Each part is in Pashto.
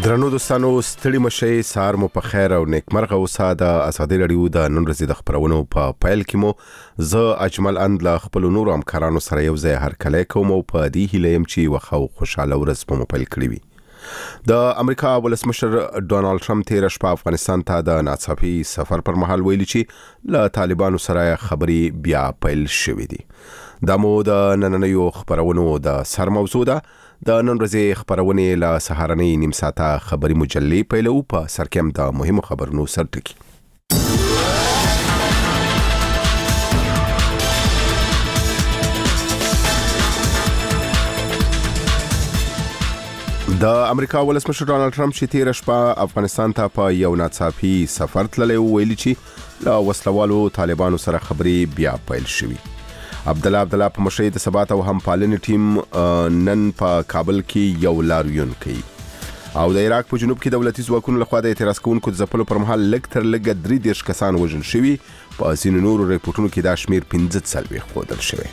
درنو دوستانو ستړي مشي سار مو په خیر او نیکمرغه اوسه د ازادي رادیو د نن ورځې د خبرونو په پایل کې مو زه اجمل اند له خپل نور همکارانو سره یو ځای هرکلی کوم او په دې هیله يم چې وخو خوشاله ورځ په موبایل کړی وي د امریکا ولسمشر ډونالد ټرمپ تیر شپه افغانستان ته د ناڅاپي سفر پر مهال ویلي چې له طالبانو سره خبري بیا پیل شوې دي د مو د نننیو خبرونو د سر موضوع ده د نن ورځې خبرونه له سهارنۍ نیم ساعته خبري مجلې پیلو په سرکم د مهمو خبرونو سرټکی د امریکا ولسمشر ډونالد ټرمپ چې تیر شپه افغانستان ته په یو ناڅاپي سفر تللی ویلي چې له وسلوالو طالبانو سره خبري بیا پیل شوې عبدالله په مشرۍ د ثبات او همپالنې ټیم نن په کابل کې یو لاریون کوي او د عراق په جنوب کې دولتي ځواکونو لخوا د اعتراض کوونکو د ځپلو پر مهال لږ تر لږه 33 کسان وژل شوي په ځینو نورو ریپورتونو کې دا شمیر 15 ښودل شوی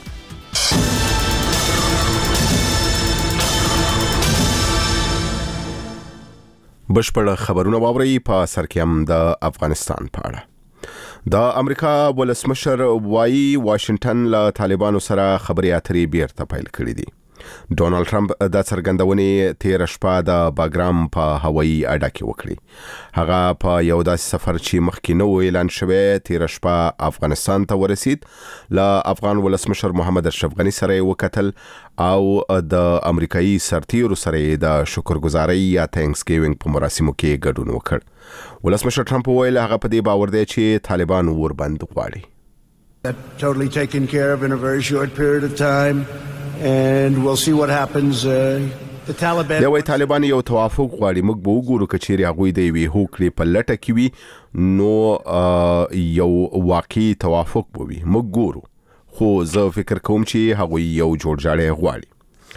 بشپړ خبرونه واوري په سرکم د افغانستان په اړه د امریکا ولسمشر وایي واشنگټن له طالبانو سره خبري اترې بیرته پیل کړې دي ډونالد ټرمپ د څرګندونې تیر شپه د باګرام په هوایي اډه کې وکړي هغه په یو داسې سفر چې مخکې نو اعلان شوی تیر شپه افغانستان ته ورسید له افغان ولسمشر محمد اشرف غنی سره وکتل او د امریکایي سرتیرو سره د شکرګزارۍ یا تھینکس ګیوینګ په مراسمو کې ګډون وکړ ولسمشر ټرمپ ویل هغه په دې باور دی چې طالبان وربند غواړي That totally taken care of in a very short period of time and we'll see what happens the Taliban یوې طالبان یو توافق غواړي موږ به وګورو کچېري هغه د وی هوکړې په لټه کې وي نو یو واقعي توافق بوي موږ ګورو خو زه فکر کوم چې هغه یو جوړجاړی غواړي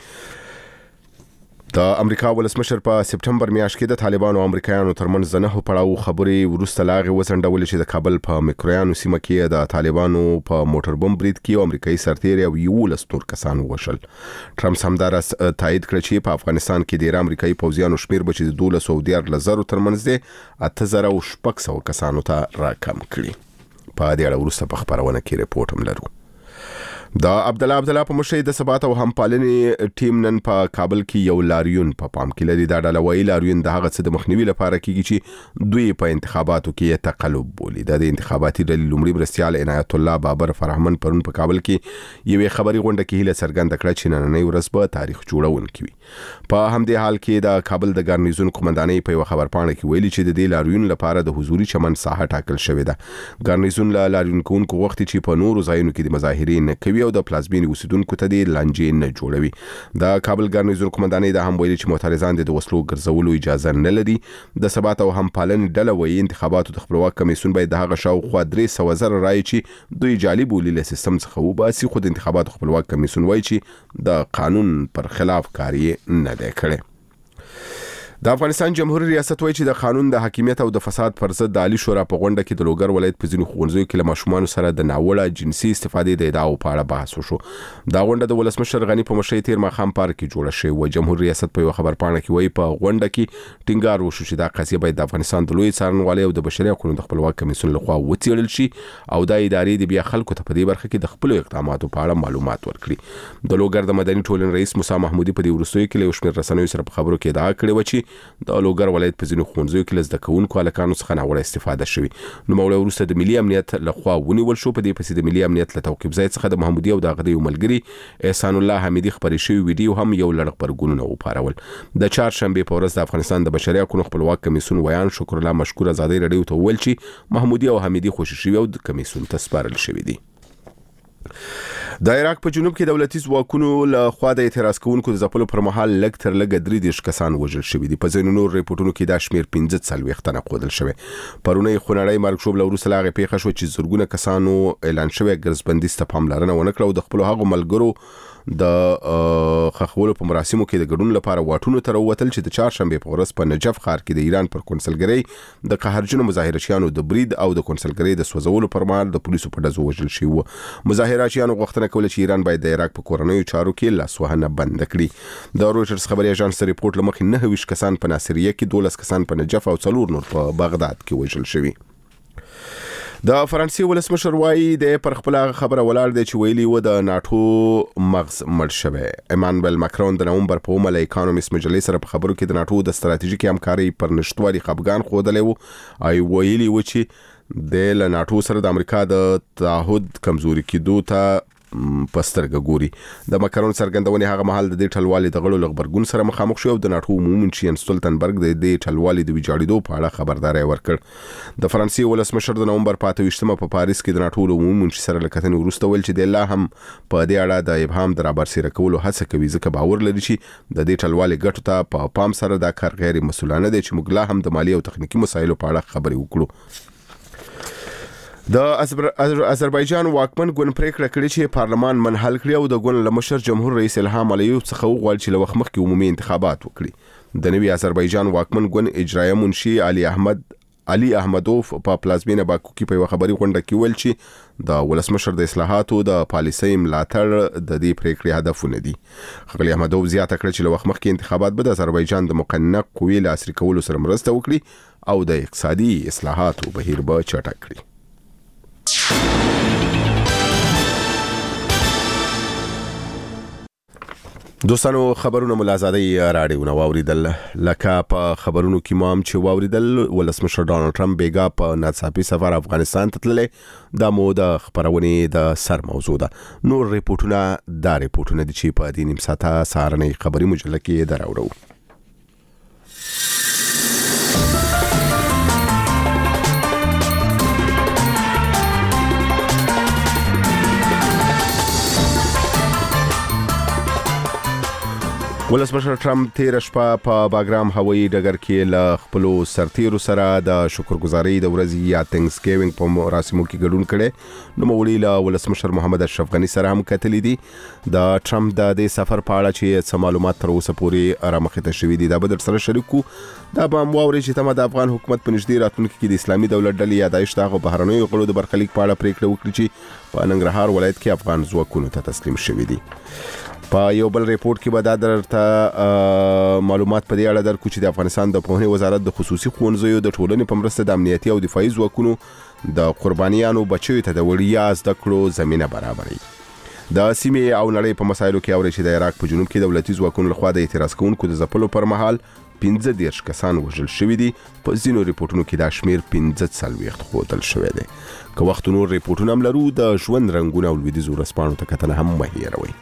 د امریکا ولسمشر په سپټمبر میاشت کې د طالبانو او امریکایانو ترمنځ نه پړاو خبري ورسته لاغه وسنډول چې د کابل په میکرویانو سیمه کې د طالبانو په موټر بم برید کې امریکایي سرتیر او یو لستور کسان وشل ټرمپ همدارس تایید کړ چې په افغانستان کې د امریکایي پوځیانو شمیر بچ د 1210 ترمنځ دي 8600 کسانو ته راکم کړي په دې اړه ورسته په خبرونه کې ریپورت هم لرو د عبدالله په مشرۍ د ثبات او همپالنې ټیم نن په کابل کې یو لاریون په پام کې لري دا ډله وایي لاریون د هغه څه د مخنیوي لپاره کېږي چې دوی په انتخاباتو کې تقلب بولي د انتخاباتي ډلې لومړي مرستیال عنایت الله بابر فرهمن پرون په کابل کې یوې خبري غونډه کې هله څرګنده کړه چې نننۍ ورځ به تاریخ جوړونکې وي په همدې حال کې د کابل د ګارنیزون قومندانۍ په خبرپاڼه کې ویلي چې د دې لاریون لپاره د حضوري چمن ساحه ټاکل شوې ده ګارنیزون لاریون کوونکو وخت چې په نورو ځایونو کې د مظاهرین کوي او د پلازمینې اوسیدونکو ته د لانجې نه جوړوي د کابل ګارنیزون قومندانۍ د هم ویلي چې معترضان د وسلو ګرځولو اجازه نه لري د ثبات او همپالنې ډله وایي انتخاباتو د خپلواک کمیسیون باید د هغه شاوخوا 300,000 رایې چې دوی جعلي بولي له سیستم څخه وباسي خو د انتخاباتو خپلواک کمیسیون وایي چې د قانون پر خلاف کاری نه دی کړی د افغانستان جمهوریت ریاست وایي چې د قانون د حاکمیت او د فساد پر ضد د عالی شورا په غونډه کې د لوګر ولایت په ځینو ښوونځیو کې له ماشومانو سره د ناوړه جنسي استفادې د ادعاو په اړه بحث وشو دا غونډه د ولسمشر غنی په مشرۍ تیر ماښام پارک کې جوړه شوې و جمهوریت ریاست په خبرپاڼه کې وایي په غونډه کې ټینګار وشو چې دا قضیه باید د افغانستان د لوی څارنوالۍ او د بشري حقوقو د خپلواک کمیسیون لخوا وڅېړل شي او د ادارې د بیا خلکو ته په دې برخه کې د خپل اقداماتو په اړه معلومات ورکړي د لوګر د مدني ټولنې رئیس موسی محمودي په دې وروستیو کې له شمیر رسنیو سره په خبرو کې ادعا کړې و چې د لوګر ولایت په ځینو ښوونځیو کې لزده کوونکو هلکانو څخه ناوړه استفاده شوې نو موړ وروسته د ملي امنیت لخوا ونیول شو په دې پسې د ملي امنیت له توقیف ځای څخه د محمودي او د هغه یو ملګري احسان الله حمیدي خبرې شوی ویډیو هم یو لړ خبرګونونه وپارول د چهارشنبه په ورځ د افغانستان د بشري حقوقو خپلواک کمیسیون ویان شکر الله مشکور ازادي رادیو ته ویل چې محمودي او حمیدي خوشی شوی او د کمیسیون ته سپارل شوی دي د عراق په جنوب کې دولتي ځواکونو له خوا د اعتراض کوونکو د ځپلو پر مهال لږ تر لږه 33 کسان وژل شوي دي په ځینو نور ریپورتونو کې دا شمیر 15 تنه ښودل شوی پرونی خونړی مرګ شوب له وروسته لاغه پیښه شو چې زرګونه کسانو اعلان شوی ګرځبندي ته پاملرنه ونه کړه او د خپل هغو ملګرو د خخولو په مراسمو کې د ګډون لپاره واټونو ته راووتل چې د چهارشنبه په ورځ په نجف ښار کې د ایران پر کونسلګرۍ د قهرجنو مظاهرچیانو د برید او د کونسلګرۍ د سوځولو پر مهال د پولیسو په ډزو وژل شوي وو. مظاهرچیانو غوښتنه کوله چې ایران باید د عراق په کورنیو چارو کې لاسوهنه بند کړي. د رويټرز خبري اژانس ریپورت لمخې 29 کسان په ناصریه کې، 12 کسان په نجف او 4 نور په بغداد کې وژل شوي. د فرانسې ولسمشر وایي د پر خپل خبره ولاړ دی چې ویلي و د ناتو مغز مړ شوی. ایمانوئل ماکرون د نومبر په اومه له اکانومیست مجلې سره په خبرو کې د ناتو د ستراتیژیکي همکاري پر نشټوالي خپګان ښودلی و. ویلي و چې د ناتو سره د امریکا د تعهد کمزوري کېدو ته پسترګه ګوري. د ماکرون څرګندونې هغه مهال د دې ټلوالې د غړو لغبرګون سره مخامخ شو او د ناتو عمومي منشي ستولتنبرګ د دې ټلوالې د ویجاړېدو په اړه خبرداري ورکړ. د فرانسې ولسمشر د نومبر په 28مه په پاریس کې د ناتو عمومي منشي سره لکتنې وروسته ویل چې د الله هم په دې اړه د ابهام د رابرسېره کولو هڅه کوي، ځکه باور لري چې د دې ټلوالې ګټو ته په پام سره دا کار غیر مسؤلانه دی چې موږ لا هم د مالی او تخنیکی مسایلو په اړه خبرې وکړو. د آذربایجان واکمن ګوند پریکړه کړې چې پارلمان منحل کړي او د ګوند لمشر جمهور رئیس الهام علیوف څخه وغواړي چې له وخت مخکې عمومي انتخابات وکړي. د نوي آذربایجان واکمن ګوند اجرایه منشي علي احمدوف په پلازمینه باکو کې په خبري غونډه کې ویل چې د ولسمشر د اصلاحاتو د پالیسۍ ملاتړ د دې پریکړې هدفونه دي. خغلی احمدوف زیاته کړه چې له وخت مخکې انتخابات به د آذربایجان د مقننه قوې له عصري کولو سره مرسته وکړي او د اقتصادي اصلاحاتو بهیر به چټک کړي. دوستانو خبرونه ملازادي راډیو نو واوریدل. لکه په خبرونو کې مام چې واوریدل ولسمشر ډانلډ ټرمپ بیګا په ناڅاپي سفر افغانستان ته تللی. دا مو د خبرونې د سر موضوع ده. نور ریپورتونه دي چې په دې نیم ساعته سهارنۍ خبري مجله کې دراوړو. ولسمشر ټرمپ تیر شپه په باګرام هوایي ډګر کې له خپل سرتیرو سره د شکرګزاري د ورځې یا تھینکس ګیوینګ په مراسمو کې ګډون کړي. نو مولوی له ولسمشر محمد اشرف غنی سره هم کتلی دي. د ټرمپ د دې سفر په اړه چې معلومات تر اوسه پورې رامخته شوې دي دا به در سره شریکو. دا به مواوري چې تمه د افغان حکومت په نږدې راتلونکي کې د اسلامي دولت ډلې یادایش دغه بهرنیو غړو د برخلیک په اړه پریکړه وکړي چې په ننګرهار ولایت کې افغان ځواکونو ته تسلیم شوي دي. په یو بل ریپورت کې به دا درته معلومات په دې اړه درکو چې د افغانستان د پوهنې وزارت د خصوصي ښوونځیو د ټولنې په مرسته د امنیتي او دفاعي ځواکونو د قربانیانو بچیو ته د وړیا زده کړو زمينه برابري. د سیمې او نړۍ په مسایلو کې اوري چې د عراق په جنوب کې دولتي ځواکونو لخوا د اعتراض کوونکو د ځپلو پر مهال 15 کسان وژل شوي دي. په ځینو ریپورتونو کې دا شمیر 15 ښودل شوی دی. که وخت نور ریپورتونه هم لرو د ژوند رنګونه او لویدیځو ورځپاڼو ته کتنه هم مه هېروئ.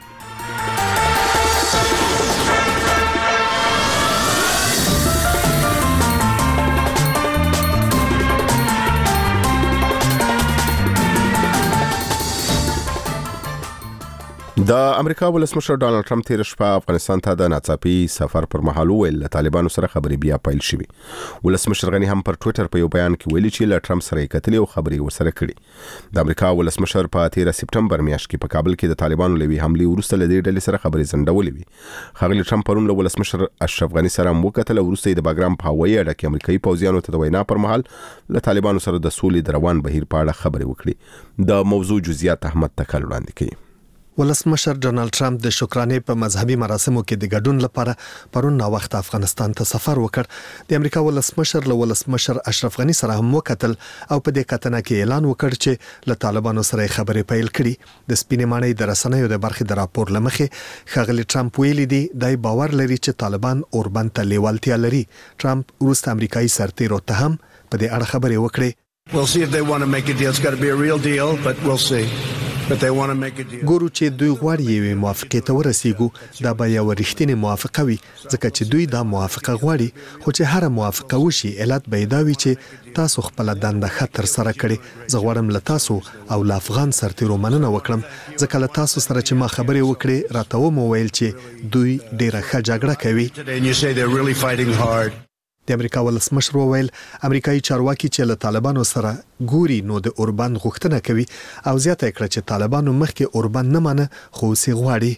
د امریکا ولسمشر ډانلډ ټرمپ تیر شپه افغانستان ته د ناڅاپي سفر پر مهال ویل له طالبانو سره خبرې بیا پیل شوې. ولسمشر غنی هم پر ټوئیټر په یو بیان کې ویلي چې له ټرمپ سره کتلې او خبرې ورسره کړې. د امریکا ولسمشر په 13 سپټمبر میاشت کې په کابل کې د طالبانو لوي حمله ورسته له دې ډلې سره خبرې زندولې وي. خغلی ټرمپ پرون له ولسمشر اشرف غنی سره وکتل ورسته د باګرام په هوایي اډه کې امریکایي پوځیانو ته د وینا پر مهال له طالبانو سره د سولې د روان بهیر په اړه خبرې وکړي. د موضوع جزئیات احمد تکل وړاندې کوي. ولسمشر ډانلډ ټرمپ د شکرانې په مذهبي مراسمو کې د ګډون لپاره پرون نا وخت افغانستان ته سفر وکړ. د امریکا ولسمشر اشرف غنی سره هم وکتل او په دې کتنه کې اعلان وکړ چې له طالبانو سره خبرې پیل کړي. د سپینې ماڼۍ د رسنیو د برخې د راپور لمخې خغلی ټرمپ ویلي دی دای باور لري چې طالبان اوربند ته لیوالتیا لري. ټرمپ وروسته امریکایي سرتیرو ته هم په دې اړه خبرې وکړې. We'll see if they want to make a deal. It's got to be a real deal, but we'll see. But they want to make a deal. ګورو چې دوی غواړي یو موافقه ته ورسیږو. دا به یو رښتینی موافقه وي ځکه چې دوی دا موافقه غواړي. خو چې هر موافقه وشي علت به دا وي چې تاسو خپل دنده خطر سره کړي. زه غواړم له تاسو او له افغان سرتیرو مننه وکړم ځکه له تاسو سره چې ما خبرې وکړې راته و مو ویل چې دوی ډیره ښه جګړه کوي. And you say they're really fighting hard. د امریکا ولسمشر وویل امریکایي چارواکي چې له طالبانو سره ګوري نو د اوربند غوښتنه کوي او زیاته کړه چې طالبانو مخکې اوربند نه منه خو سي غواړي.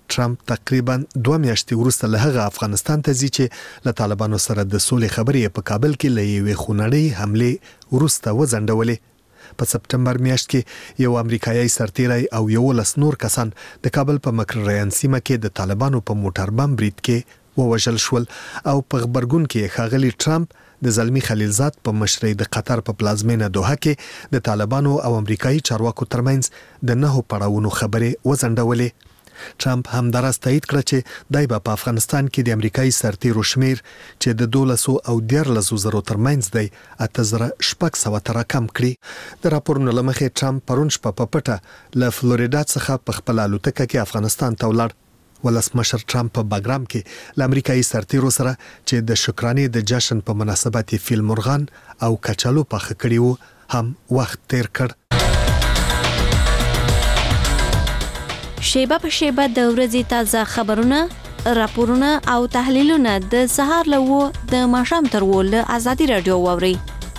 ټرمپ تقریبا 2 میاشتې وروسته له هغه افغانستان ته ځي چې له طالبانو سره د سولې خبرې په کابل کې له یوې خونړۍ حمله وروسته وځنډولې. په سپټمبر میاشت کې یو امریکایي سرتیری او 11 نور کسان د کابل په مکرریان سیمه کې د طالبانو په موټر بم برید کې ووژل شول او په خبرګون کې ښاغلي ټرمپ د زلمی خلیلزاد په مشرۍ د قطر په پلازمینه دوحه کې د طالبانو او امریکایي چارواکو ترمنځ د 9 پړاوونو خبرې وځنډولې. ټرمپ هم دراز تایید کړ چې دای په افغانستان کې د امریکایي سرتیرو شمیر چې د 12 او 13 زرو ترمنځ دی 8600 تر کم کړی. د راپورونو لمخې ټرمپ پرون شپه په پټه له فلوریدا څخه په خپل الوتکه کې افغانستان ته ولاړ. ولسمشر ټرمپ په باګرام کې له امریکایي سرتیرو سره چې د شکرانې د جشن په مناسبت فیل مرغان او کچالو پخ کړي وو هم وخت تیر کړ. شیبه په شیبه د ورځې تازه خبرونه، راپورونه او تحلیلونه د سهار له د ماښام تر له آزادي رادیو واوري.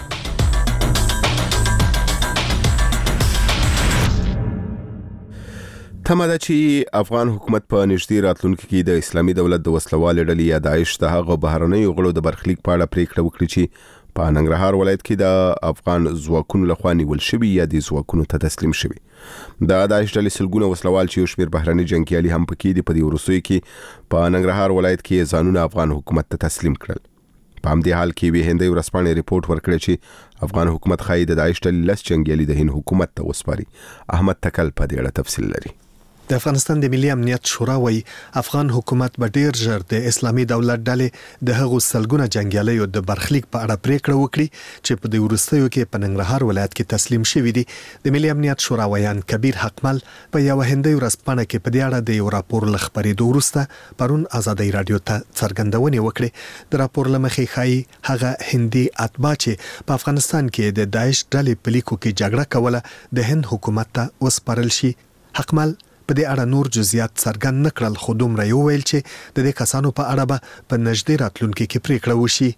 تمه ده چې افغان حکومت په نږدې راتلونکي کې د اسلامي دولت د وسلوال ډلې یا داعش د هغه بهرنیو غړو د برخلیک په اړه پریکړه وکړي چې په ننګرهار ولایت کې د افغان ځواکونو لخوا نیول شوی یا د ځواکونو ته تسلیم شوی. د داعش ډلې سلګونه وسلوال چې یو شمېر بهرني جنگیالي هم پکې دي په دې وروستیو کې په ننګرهار ولایت کې ځانونه افغان حکومت ته تسلیم کړل. په همدې حال کې به هندي ورسپانې ریپورت ورکړی چې افغان حکومت خای د داعش ډلې لس جنگیالي د هند حکومت ته وسپاري. احمد تکل په دې اړه تفصیل لري. د افغانستان د ملي امنیت شورا وایي افغان حکومت به ډیر ژر د اسلامي دولت ډلې د هغو سلګونه جنگیالیو د برخلیک په اړه پریکړه وکړي چې په دې وروستیو کې په ننګرهار ولایت کې تسلیم شوي دي. د ملي امنیت شورا ویان کبیر حقمل په یو هندي ورځپاڼه کې په دې اړه د یو راپور لخبرېدو وروسته پرون آزادي رادیو ته څرګندونې وکړې. د راپور لمخې ښایي هغه هندي اتباع چې په افغانستان کې د داعش ډلې په لیکو کې جګړه کوله د هند حکومت ته وسپارل شي. حقمل په دې اړه نور جزئیات څرګند نکړل، خو دومره یو ویل چې د دې کسانو په اړه به په نږدې راتلونکي کې پریکړه وشي.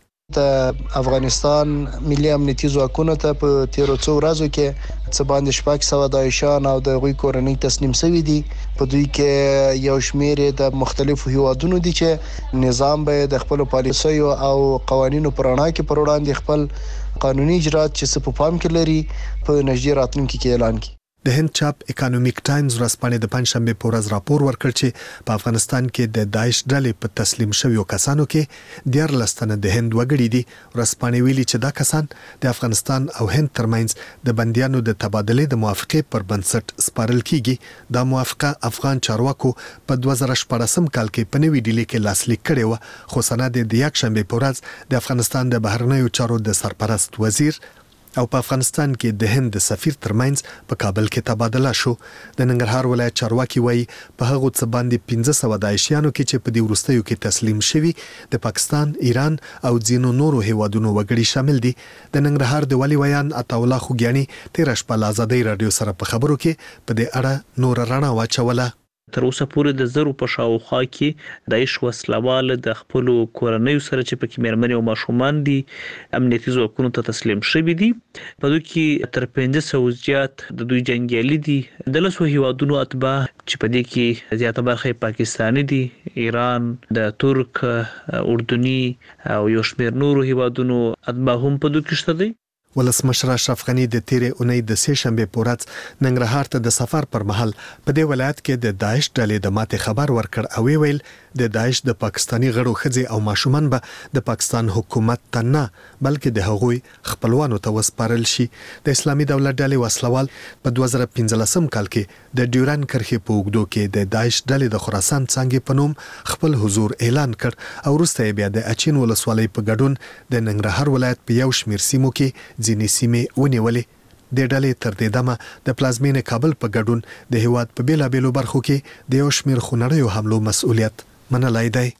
د افغانستان ملي امنیتي ځواکونو ته په 13 ورځو کې څه باندې 600 داعشان او د غوي کورنۍ تسلیم شوي دي. په دوی کې یو شمېر د مختلفو هیوادونو دي چې نظام به د خپل پالیسیو او قوانینو پر وړاندې کې پر وړاندې خپل قانوني اجرات چې په پام کې لري په نږدې راتلونکي کې اعلان کړي. د هند چاپ اکانومیک ټایمز ورځپاڼې د پنځشنبه په ورځ راپور ورکړ چې په افغانستان کې د داعش ډلې په تسلیم شویو کسانو کې 14 تنه د هند وګړي دي. ورځپاڼې ویلي چې دا کسان د افغانستان او هند ترمنځ د بنديانو د تبادلې د موافقې پر بنسټ سپارل کیږي. دا موافقه افغان چارواکو په 2014 کال کې په نوې ډیلي کې لاسلیک کړې و، خو سند د یکشنبه په ورځ د افغانستان د بهرنیو چارو د سرپرست وزیر او په افغانستان کې د هند د سفیر ترمنځ په کابل کې تبادله شو. د ننګرهار ولایت چارواکي وایي په هغه څه باندې 1500 داعشیانو کې چې په دې وروستیو کې تسلیم شوي د پاکستان، ایران او ځینو نورو هیوادونو وګړي شامل دي. د ننګرهار د والي ویان عطا الله خوګیانی 13 شپه آزادي رادیو سره په خبرو کې په دې اړه نور رڼا واچوله. تر اوسه پورې د زرو په شاوخوا کې داعش وسلوال د خپل کورنۍ سره چې پکې مېرمنې او ماشومان دي امنیتي ځواکونو ته تسلیم شوي دي. په دوی کې تر 500 زیات د دوی جنگیالي دي. د لسو هیوادونو اتباع چې په دې کې زیاته برخه پاکستاني دي، ایران، د ترک، اردني او یو شمېر نورو هیوادونو اتباع هم په دوی کې شته دي. ولسمشر اشرف غنی د تیرې اونۍ د سه شنبه په ورځ ننګرهار ته د سفر پر مهال په دې ولایت کې د داعش ډلې د ماتې خبر ورکړ او ویل د داعش د پاکستانی غړو ښځې او ماشومان به د پاکستان حکومت ته نه بلکې د هغوی خپلوانو ته وسپارل شي. د اسلامي دولت ډلې وسلوال په 2015 کال کې د ډیورن کرښې په اوږدو کې د داعش ډلې د خراسان څنګه په نوم خپل حضور اعلان کړ او وروسته بیا د اچین ولسوالۍ په ګډون د ننګرهار ولایت په یو شمېر سیمو کې ځینې سیمې ونیولې. د ډلې تر دې دمه د پلازمینې کابل په ګډون د هیواد په بیلابېلو برخو کې د یو شمېر خونړیو حملو مسؤلیت منلای دی.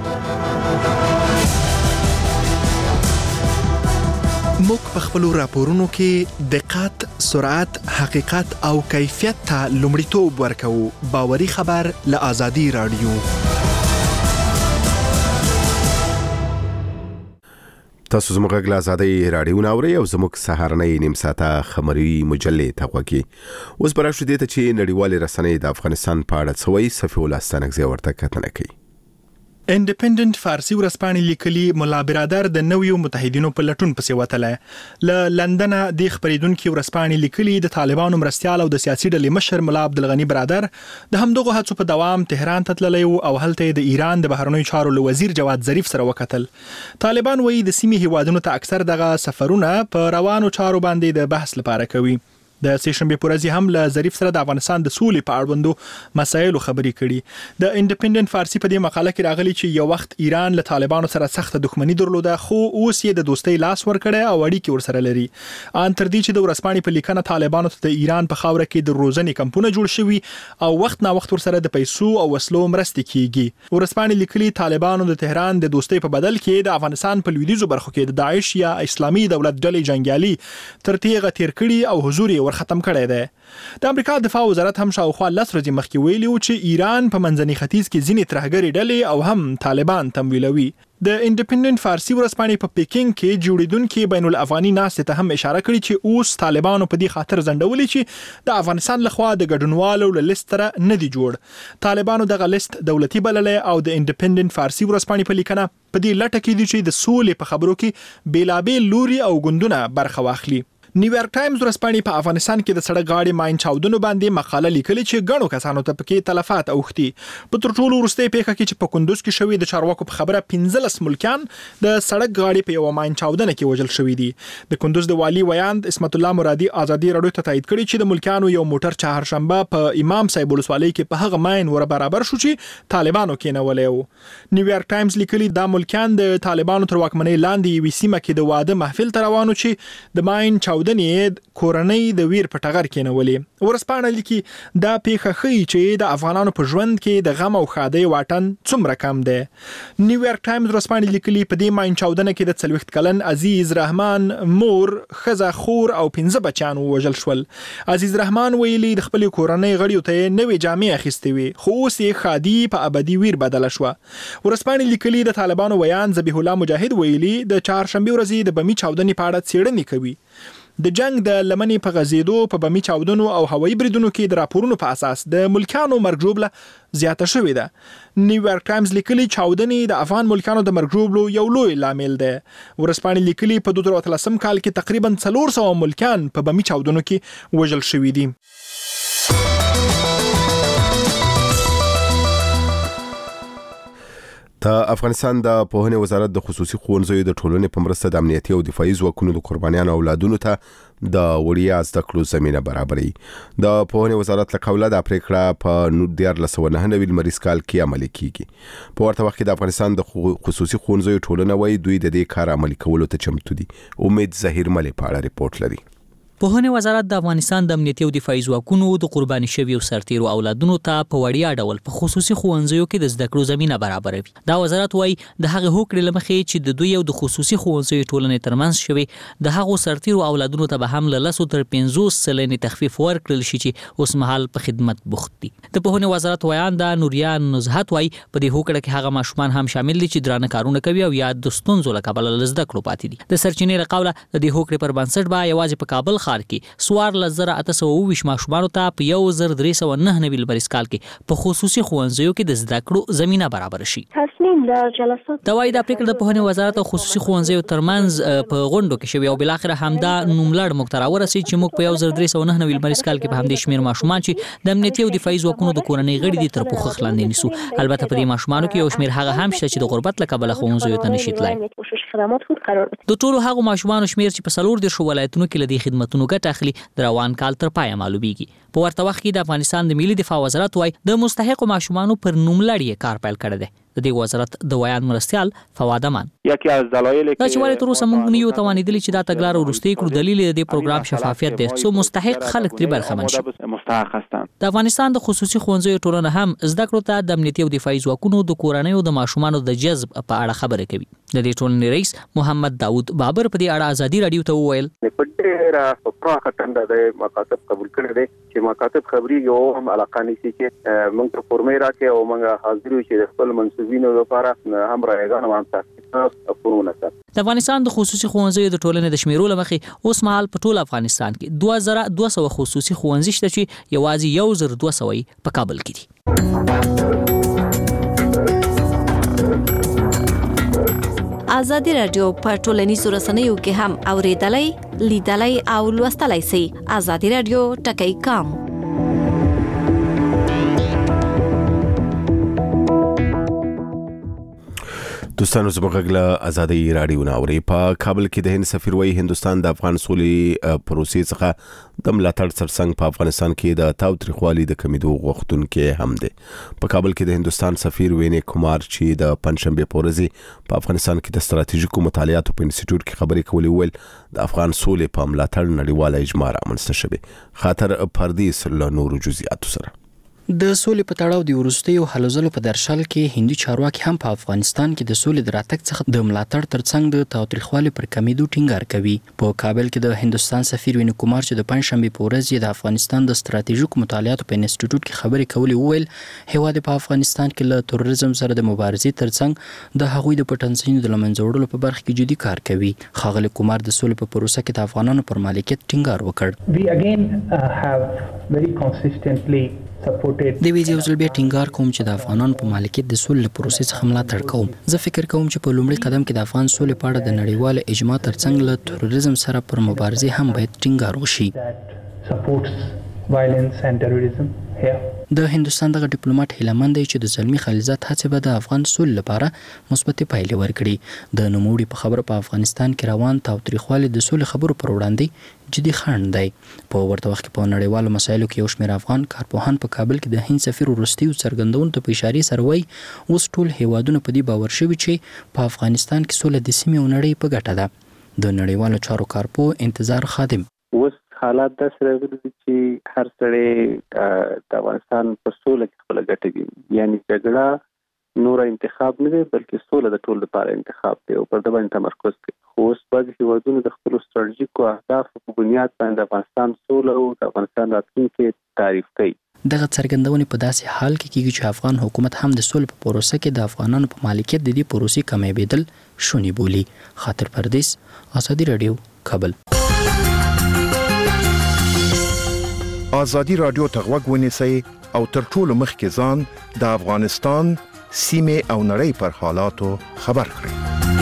موږ په خپلو راپورونو کې دقت، سرعت، حقیقت او کیفیت ته لومړیتوب ورکوو. باوري خبر له آزادي رادیو. تاسو زموږ غږ له آزادۍ راډیو ناوړي او زموږ سهارنۍ نیم ساعته خبري مجلې ته غوږی. اوس به راشو دې ته چې نړیوالې رسنۍ د افغانستان په اړه څه وایي. صفي الله ستانکزی ورته کتنه کوي. انډیپندنت فارسی ورځپاڼې لیکلي ملا برادر د نویو متحدینو په لټون پسې وتلی. له لندن د خبرېدونکو ورځپاڼې لیکلي د طالبانو مرستيال او د سیاسي ډلې مشر ملا عبدالغنی برادر د همدغه هڅو په دوام تهران ته تللی او هلته د ایران د بهرنیو چارو وزیر جواد ظریف سره وکتل. طالبان وایي د سیمې هیوادونو ته اکثر دغه سفرونه په روانو چارو باندې د بحث لپاره کوي. د سیشنبه پورزي هم له ظریف سره د افغانستان د سولې په اړوندو مسایلو خبرې کړي. د انډیپندنت فارسی په دې مقاله کې راغلي چې یو وخت ایران له طالبانو سره سخت دښمنی درلوده، خو اوس یې د دوستۍ لاس ورکړی او اړیکې ورسره لري. ان تر دې چې د ورځپاڼې په لیکنه طالبانو ته د ایران په خاوره کې د روزنې کمپونه جوړ شوي او وخت نا وخت ورسره د پیسو او وسلو مرستې کیږي. ورځپاڼې لیکلي طالبانو د تهران د دوستۍ په بدل کې د افغانستان په لویدیځو برخو کې د داعش یا اسلامي دولت ډلې جنگیالي تر تیغه تیر کړي او حضور یې ورختم کړی دی. د امریکا دفاع وزارت هم شاوخوا 10 ورځې مخکې ویلي و چې ایران په منځني ختیځ کې ځینې ترهګرې ډلې او هم طالبان تمویلوي. د انډیپندنت فارسی ورځپاڼې په پیکینګ کې جوړیدونکو بین الافغاني ناستې ته هم اشاره کړې چې اوس طالبانو په دې خاطر ځنډولې چې د افغانستان لخوا د ګډونوالو له لیست سره نه دی جوړ. طالبانو دغه لیست دولتي بللې او د انډیپندنت فارسی ورځپاڼې په لیکنه په دې لټه کې دي چې د سولې په خبرو کې بیلابیل لوري او ګوندونه برخه واخلي. نیویارک ټایمز ورځپاڼې په افغانستان کې د سړک غاړې ماین چاودنو باندې مقاله لیکلې چې ګڼو کسانو ته پکې تلفات اوښتي. په تر ټولو وروستۍ پیښه کې چې په کندوز کې شوې د چارواکو په خبره 15 ملکیان د سړک غاړې په یو ماین چاودنه کې وژل شوي دي. د کندوز د والی ویاند اسمت الله مرادي آزادي راډیو ته تایید کړي چې د ملکیانو یو موټر چهارشنبه په امام صاحب ولسوالۍ کې په هغه ماین ور برابر شو چې طالبانو کېنولې و. نیویارک ټایمز لیکلي دا ملکیان د طالبانو تر واکمنۍ لاندې یوې سیمه کې د واده محفل ته روانو چې د ماین چاودنې کورنۍ د ویر په ټغر کېنولې. ورځپاڼه لیکي دا پیښه ښیي چې د افغانانو په ژوند کې د غم او ښادۍ واټن څومره کم دی. نیویارک ټایمز ورځپاڼه لیکلي په دې ماین چاودنه کې د 40 کلن عزیز رحمان مور، ښځه، خور او 15 بچیان وژل شول. عزیز رحمان ویلي د خپل کورنۍ غړیو ته نوې جامې اخیستې وي، خو اوس یې خادي په ابدي ویر بدله شو. ورځپاڼه لیکلي د طالبانو ویان ذبیح الله مجاهد ویلي د چهارشنبه ورځې د بمی چاودنې په اړه څېړنې کوي. د جنگ د لمنې په غزیدو په بمی چاودنو او هوایي بریدونو کې د راپورونو په اساس د ملکیانو مرګ ژوبله زیاته شوې ده. نیویارک ټایمز لیکلي چاودنې د افغان ملکیانو د مرګ ژوبلو یو لوی لامل ده. ورځپاڼې لیکلي په 2013 کال کې تقریبا 400 ملکیان په بمی چاودنو کې وژل شوي دي. د افغانستان د پوهنې وزارت د خصوصي ښوونځیو د ټولنې په مرسته د امنیتي او دفاعي ځواکونو د قربانیانو اولادونو ته د وړیا زده کړو زمينه برابري. د پوهنې وزارت له قوله د پریکړه په 1999 لمریز کال کې عملي کیږي. په ورته وخت کې د افغانستان د خصوصي ښوونځیو ټولنه وایي دوی د دې کار عملي کولو ته چمتو دي. امید ظهیر ملي په اړه ریپورت لري. پوهنې وزارت د افغانستان د امنیتي او دفاعي ځواکونو د قرباني شویو سرتیرو اولادونو ته په وړیا ډول په خصوصي ښوونځیو کې د زده کړو زمينه برابروي. دا وزارت وایي د هغه هوکړې لمخې چې د دوی او د خصوصي ښوونځیو ټولنې ترمنځ شوی د هغه سرتیرو اولادونو ته به هم له 10 تر 50% تخفیف ورکړل شي چې اوس مهال په خدمت بوخت دي. د پوهنې وزارت ویاند نوریان نزهت وایي په دې هوکړه کې هغه ماشومان هم شامل دي چې درانه کارونه کوي او یا د ستونزو له کبله زده کړو پاتې دي. د سرچینې له قوله د دې هوکړې پر بنسټ به یوازې په کابل ښار کې 1820 ماشومانو ته په 1399 لمریز کال کې په خصوصي ښوونځیو کې د زده کړو زمينه برابر شي. دا وايي د پریکړه د پوهنې وزارت او خصوصي ښوونځیو ترمنځ په غونډو کې شوی او بل اخر همدا نوملړ مقترر ورسي چې موږ په 1399 لمریز کال کې په همدې شمیر ماشومان چې د امنیتي او دفاعي ځواکونو د کورنۍ غړي دي تر پوښښ لاندې نیسو. البته په دې ماشومانو کې یو شمیر هغه هم شته چې د غربت له کبله ښوونځیو ته نشي تلای. د ټولو هغو ماشومانو شمیر چې په 14 ولایتونو کې لدی خدماتونو ګټه اخلي د روان کال تر پایه معلومیږي. په ورته وخت کې د افغانستان د ملي دفاع وزارت وايي د مستحقو ماشومانو پر نوملړ کار پیل کړی دی. د دې وزارت د ویان مرستيال فواد امان یکی از دلایل دا چې ولې تر اوسه موږ نه یو توانیدلی چې دا تګلار ورستي کړو دلیل د دې پروګرام شفافیت دی څو مستحق خلک تری برخمن شي. مستحق هستند. د افغانستان د خصوصي ښوونځیو ټولنه هم زده کړو ته د امنیتي او دفاعي ځواکونو د کورنۍ او د ماشومانو د جذب په اړه خبرې کوي. د دې ټولنې رئیس محمد داوود بابر په دې اړه ازادي رادیو ته وویل په ډېره پراخه ټنډه د مکاتب قبول کړي دي چې مکاتب خبري یو هم علاقه نشي چې موږ ته فورمې راکې او موږ حاضر یو چې خپل منصوبینو لپاره هم رايګان وانه پورونه کړ. د افغانستان د خصوصي ښوونځیو د ټولنې د شمیرو لمخې اوس مهال په ټول افغانستان کې 2200 خصوصي ښوونځي شته چې یوازې 1200 په کابل کې دي. ازادي رادیو په ټولنیزو رسنیو کې هم اوریدلای، لیدلای او لوستلای شئ. ازادي رادیو ټکی کام. دوستانو زموږ له ازادي رادیو ناوري په کابل کې د هند سفیر وایي هندستان د افغان سولې پروسې څخه د ملاتړ ترڅنګ په افغانستان کې د تاوتریخوالي د کمیدو غوښتونکو هم دي. په کابل کې د هندستان سفیر ویني کومار چې د پنځشنبه په ورځ په افغانستان کې د ستراتیژیکو مطالعاتو په انسټیټیوټ کې خبرې کولې ویل د افغان سولې په ملاتړ نړیواله اجماع رامنځته شوه. خاطر پردیس له نورو جزئیاتو سره د سولې په تړاو د وروستیو هلو ځلو په درشل کې هندي چارواکي هم په افغانستان کې د سولې د راتګ څخه د ملاتړ ترڅنګ د تاوتریخوالي پر کمیدو ټینګار کوي. په کابل کې د هندستان سفیر ویني کومار چې د پنځشنبه په ورځ د افغانستان د ستراتیژیکو مطالعاتو په انسټیټیوټ کې خبرې کولې وویل هیواد په افغانستان کې له تروریزم سره د مبارزې ترڅنګ د هغوی د پټنځایونو د لمنځه وړلو په برخه کې جدي کار کوي. ښاغلی کومار د سولې په پروسه کې د افغانانو پر مالکیت ټینګار وکړ. We again have very consistently د ویډیو یو ځل بیا ټینګار کوم چې د افغانانو په مالکیت د سولې پروسې څخه ملاتړ کوم. زه فکر کوم چې په لومړي قدم کې د افغان سولې په اړه د نړیوال اجماع ترڅنګ له تروریزم سره پر مبارزې هم باید ټینګار وشي. د هندستان دغه ډیپلوماټ هیلمند دی چې د زلمی خلیزات هڅې به د افغان سولې لپاره مثبتې پایلې ورکړي. د نوموړي په خبره په افغانستان کې روان تاوتریخوالي د سولې خبرو پر وړاندې جدي خنډ دی. په ورته وخت کې په نړیوالو مسایلو کې یو شمېر افغان کارپوهان په کابل کې د هند سفیر وروستیو څرګندونو ته په اشارې سره وایي اوس ټول هیوادونه په دې باور شوي چې په افغانستان کې سوله د سیمې او نړۍ په ګټه ده. د نړیوالو چارو کارپوه انتظار خادم اوس حالات داسې راغلي دي چې هر سړی د افغانستان په سوله کې خپله ګټه ویني. یعنې جګړه نوره انتخاب نه دی بلکې سوله د ټولو لپاره انتخاب دی او پر ده باندې تمرکز کوي. خو اوس بعضې هېوادونو د خپلو ستراتیژیکو اهدافو په بنیاد باندې د افغانستان سوله او د افغانستان راتلونکی تعریف کوي. دغه څرګندونې په داسې حال کې کېږي چې افغان حکومت هم د سولې په پروسه کې د افغانانو په مالکیت د دې پروسې کمیدل شونې بولي. خاطر پردیس، ازادي رادیو، کابل. ازادي رادیو ته غوږ ونیسئ او تر ټولو مخکې ځان د افغانستان سیمې او نړۍ پر حالاتو خبر کړئ.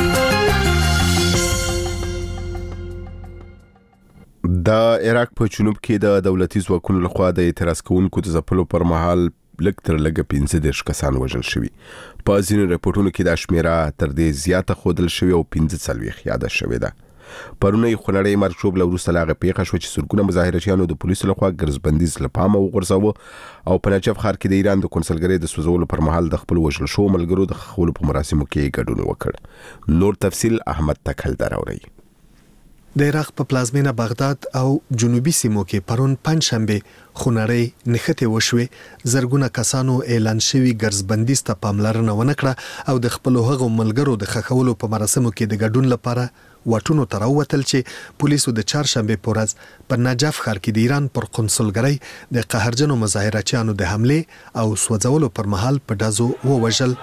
د عراق په جنوب کې د دولتي ځواکونو لخوا د اعتراض کوونکو د ځپلو پر مهال لږ تر لږه 15 کسان وژل شوي. په ځینو رپورټونو کې دا شمیره تر دې زیاته ښودل شوې او 15 یاده شوې ده. پرونی خنړې مرچوب لوروسته لاغه پیښه شو چې سرګونه مظاهرچیانو د پولیسو لخوا ګرځبندیز لپاره وغورځاوه او په نجف ښار کې د ایران د کنسلګرۍ د سوزولو پر مهال د خپل وژل شو ملګرو د خولو په مراسمو کې ګډون وکړ. نور تفصيل احمد تکل دراوري. د عراق په پلازمینه بغداد او جنوبي سیمو کې پرون پنځشنبه خونړۍ نښتې وشوې. زرګونه کسانو اعلان شوی ګرځبندیز ته پاملرنه ونکړه او د خپل هغو ملګرو د خخولو په مراسمو کې د ګډون لپاره واټونو ته راووتل چې پولیسو د چهارشنبه په ورځ په نجف ښار کې د ایران پر کنسولګرۍ د قهرجنو مظاهرچیانو د حمله او سوځولو پر مهال په ډزو ووژل.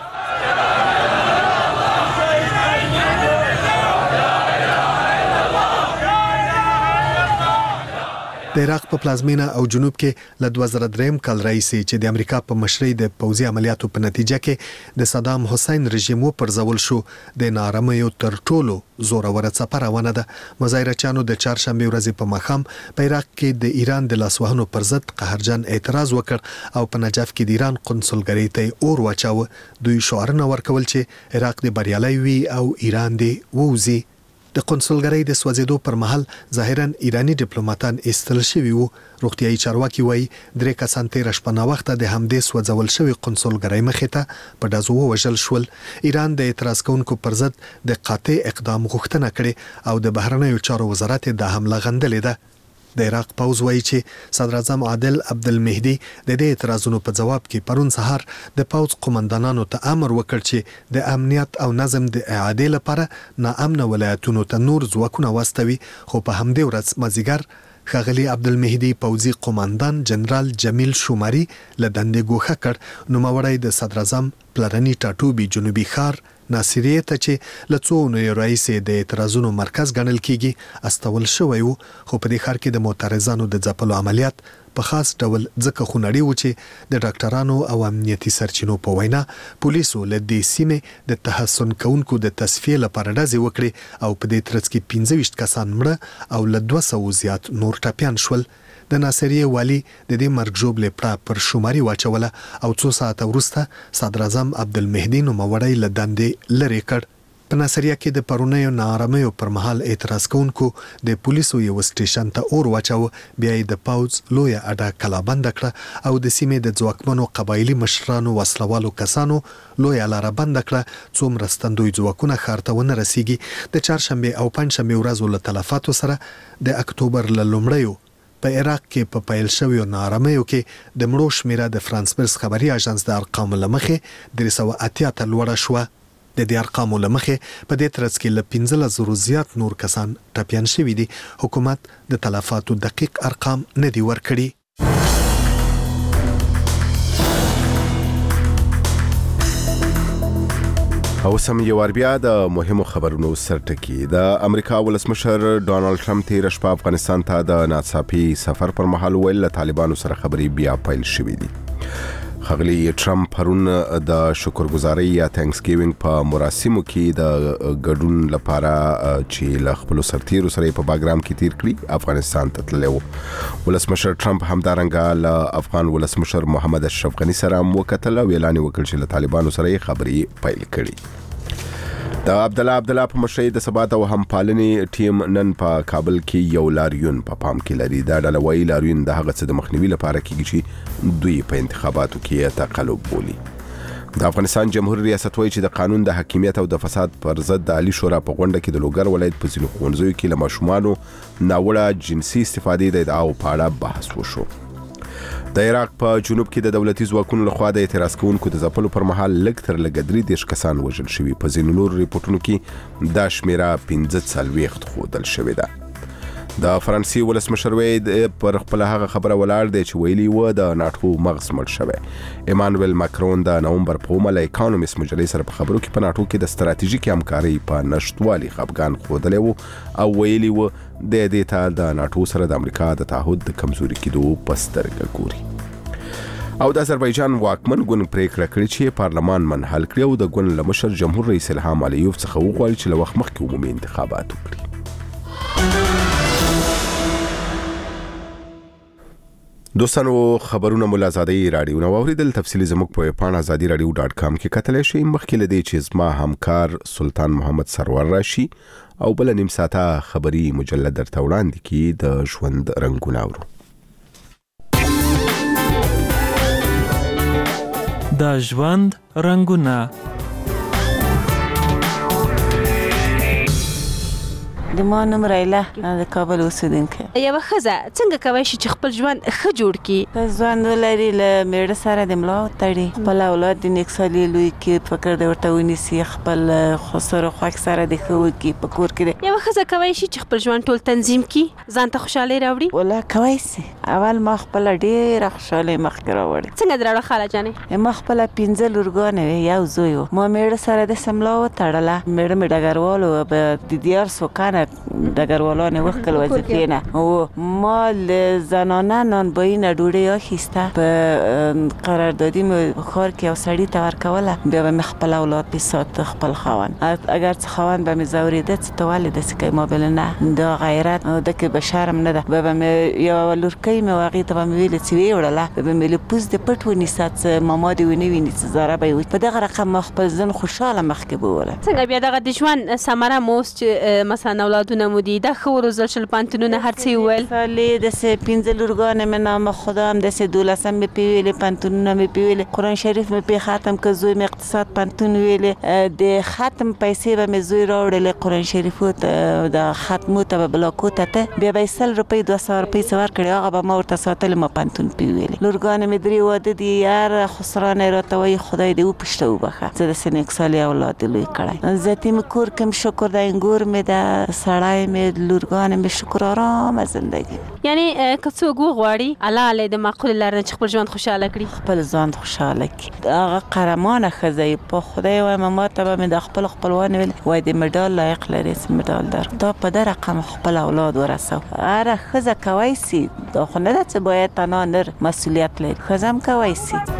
د عراق په پلازمینه او جنوب کې ل 2003 کال راځي چې د امریکا په مشرۍ د پوځي عملیاتو په نتیجه کې د صدام حسین رژیم پرځول شو. د نارمیو تر ټولو زورور څپه روانه ده. مظاهرچیانو د چهارشنبه ورځې په ماښام په عراق کې د ایران د لاسوهنو پر ضد قهرجن اعتراض وکړ او په نجف کې د ایران قنصلګرۍ ته اور واچاوه. دوی شعارونه ورکول چې عراق د بریالي وي او ایران دی ووزي. د قنصلګرۍ د سوځېدو پر مهال ظاهرا ایرانی ډیپلوماټان استل شوي وو. روغتیايي چارواکي وایي 3 کسان تیر شپه نا وخت د همدې سوځول شوی قنصلګرۍ مخې ته په ډزو وژل شول. ایران د اعتراض کوونکو پر ضد د قاطع اقدام غوښتنه کړې او د بهرنیو چارو وزارت د حمله غندلې ده. د عراق پوز وایي چې صدر اعظم عادل عبدالمهدي د دې اعتراضونو په جواب کې پرون سهار د پوز قومندانانو ته امر وکړ چې د امنیت او نظم د اعادې لپاره ناامنه ولایتونو ته نور ځواکونه واستوي، خو په همدې ورځ مازیګر ښاغلي عبدالمهدي پوځي قومندان جنرال جمیل شوماري له دندې ګوښه کړ. نوموړی د صدر اعظم پلرني ټاټوبي جنوبي ښار ناصریه ته چې له څو اونیو راهیسې د اعتراضونو مرکز ګڼل کیږي استول شوی و، خو په دې ښار کې د معترضانو د ځپلو عملیات په خاص ډول ځکه خونړي و چې د ډاکټرانو او امنیتي سرچینو په وینا پولیسو له دې سیمې د تحسن کوونکو د تصفیې لپاره ډزې وکړې او په دې ترڅ کې 15 کسان مړه او له 200 زیات نور ټپیان شول. د ناصریه والی د دې مرګ ژوبلې پړه پر شوماري واچوله او 2 ساعته وروسته صدر اعظم عبدالمهدي نوموړی له دندې لرې کړ. په ناصریه کې د پرونیو ناارامیو پر مهال اعتراض کوونکو د پولیسو یو سټیشن ته اور واچاوه، بیا یې د پوځ لویه اډه کلابند کړه او د سیمې د ځواکمنو قبایلي مشرانو وسلوالو کسانو لویه لاره بند کړه څو مرستندوی ځواکونه ښار ته ونه رسیږي. د چهارشنبې او پنجشنبې ورځو له تلفاتو سره د اکتوبر له لومړیو په عراق کې په پیل شویو ناارامیو کې د مړو شمیره د فرانس پرس خبري اژانس د ارقامو له مخې 380 ته لوړه شوه. د دې ارقامو له مخې په دې ترڅ کې له 15,000 زیات نور کسان ټپیان شوي دي. حکومت د تلفاتو دقیق ارقام نه دي ورکړي. او سم یو بیا د مهمو خبرونو سرټکی. د امریکا ولسمشر ډونالد ټرمپ تیر شپه افغانستان ته د ناڅاپي سفر پر مهال ویل له طالبانو سره خبرې بیا پیل شوې دي. ښاغلي ټرمپ پرون د شکرګزارۍ یا تھینکس ګیوینګ په مراسمو کې د ګډون لپاره چې له خپلو سرتیرو سره په باګرام کې تیر کړي افغانستان ته تللی و. ولسمشر ټرمپ همدارنګه له افغان ولسمشر محمد اشرف غني سره وکتل او اعلان وکړ چې له طالبانو سره خبرې پیل کړي. د عبدالله په مشرۍ د ثبات او همپالنې ټیم نن په کابل کې یو لاریون په پام کې لري. دا ډله وایي لاریون د هغه څه د مخنیوي لپاره کېږي چې دوی په انتخاباتو کې تقلب بولي. د افغانستان جمهوریت ریاست وایي چې د قانون د حاکمیت او د فساد پر ضد د عالی شورا په غونډه کې د لوګر ولایت په ځینو ښوونځیو کې له ماشومانو ناوړه جنسي استفادې د ادعاو په اړه بحث وشو. د عراق په جنوب کې د دولتي ځواکونو لخوا د اعتراض کوونکو د ځپلو پر مهال لږ تر لږه 30 کسان وژل شوي. په ځینو نورو ریپورټونو کې دا شمیره 45 ښودل شوې ده. د فرانسې ولسمشر وایي پر خپل هغه خبره ولاړ دی چې ویلي و د ناټو مغز مړ شوی. ایمانویل ماکرون د نومبر په اومه له اکانومیست مجلې سره په خبرو کې په ناټو کې د ستراتیژیکې همکارۍ په نشتوالي خفګان ښودلی و او ویلي و د دې ته د ناټو سره د امریکا د تعهد د کمزوري کېدو په سترګه ګوري. او د آذربایجان واکمن ګوند پریکړه کړې چې پارلمان منحل کړي او د ګوند له مشر جمهور رئیس الهام علیوف څخه وغواړي چې له وخت مخکې عمومي انتخابات وکړي. دوستانو خبرونه مول آزادۍ رادیو نو اوریدل. تفصیلی زموږ په پاڼه azadi.radio.com کې کتلی شئ. مخکې لدی چې زما همکار سلطان محمد سرور راشي او بل نیم ساعته خبري مجله درته وړاندې کی د ژوند رنگونه ورو. د ژوند رنگونه د ما نوم رایله د کابل اوسیدونکې. یوه ښځه څنګه کولی شي چې خپل ژوند ښه جوړ کړي؟ ژوند ولري له میړه سره د ملا وتړي، خپل اولاد د نیکسالي لوی کړي، فکر د ورته ونیسي، خپل سره خوښ سره د ښه وکړي په کور کې. یوه ښځه کولی شي چې خپل ژوند ټول تنظیم کړي، ځان ته خوشحالۍ راوړي؟ والله کولی شي. اول ما خپله ډېره خوشحالۍ مخکې راوړې. څنګه دې راوړه خاله جانې؟ ما خپله 15 لورګانې وې، یو زوی و. ما میړه سره داسې ملا وتړله. میړه مې ډګروال و، به د 14 کاله ډګروالان وکړل وظیفې نه. او ما له زنانه نانبایی نه ډوډۍ اخیسته، په قراردادي مې ښار کې یو سړي ته ورکوله، بیا به مې خپل اولاد بساته، خپل خاوند. اگر څه خاوند به مې ځورېده چې ته ولې داسې کوې؟ ما بله نه، دا غیرت ده کې به شرم نه ده. بیا به مې یوه لورکۍ مې و، هغې ته به مې ویلې چې ویې وړله، بیا به مې له پوز د پټ ونیسه چې ماما دې ونه ویني چې زاره به یې وي. په دغه رقم ما خپل ځان خوشحاله مخکې بوله. څنګه بیا دغه د ژوند ثمره مو اوس چې مثلا اولاد اولادونه مو دي دا خو روزل شل پانتونونه هر څه ویل سالې د سه 15 لورګانې مې نام خدام د سه 12 مې پیویلې پانتونونه مې پیویلې قرآن شریف مې په ختم ک زوی مې اقتصاد پانتون ویلې د ختم پیسې به مې زوی راوړلې قرآن شریف ته د ختمو ته بلاکو ته بیا به 100 روپۍ 200 روپۍ سوار کړي هغه به ما ورته ساتل ما پانتون پیویلې لورګانې مې درې واده دي یار خسرانه راته وای خدای دې وپښته وبخه زه د سنک سالي اولاد لوی کړای زتیم کور کوم شکر د انګور مې د سړای مې لورګانې مې شکر آرام زندگی یعنی که څوک وغواړي الله علی د معقول لرنه چې خپل ژوند خوشاله کړي خپل ژوند خوشاله کړي هغه قهرمانه ښځه په خدای وایم ما ته به مې د خپلوان ویل وای د مډال لایق لري مډال در دا په در رقم خپل اولاد ورسو هر ښځه کوي سي دا خو نه ده چې باید تنها نر مسؤلیت لري ښځه هم کوي سي